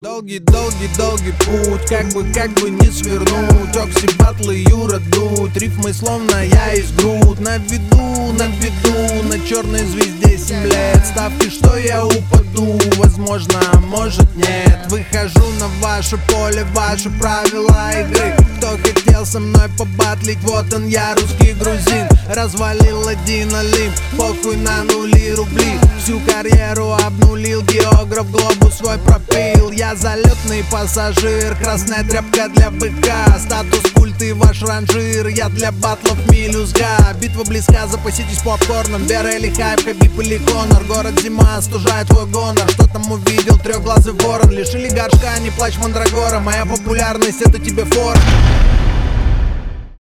Долгий путь, как бы не свернуть. Окси, батлы, Юра дуть, рифмы словно я из груд. На виду, на черной звезде 7 лет. Ставки, что я упаду, возможно, может нет. Выхожу на ваше поле, ваши правила игры. Кто хотел со мной побатлить, вот он я, русский грузин. Развалил один олимп, похуй на нули рубли. Всю карьеру обнулил, географ глобус свой пропил. Я залетный пассажир, красная тряпка для быка. Статус культ и ваш ранжир, я для батлов мелюзга. Битва близка, запаситесь попкорном. Вера или хайп, Хабиб или Конор. Город зима остужает твой гонор. Что там увидел, трехглазый ворон? Лишили горшка, не плачь мандрагора. Моя популярность это тебе фора.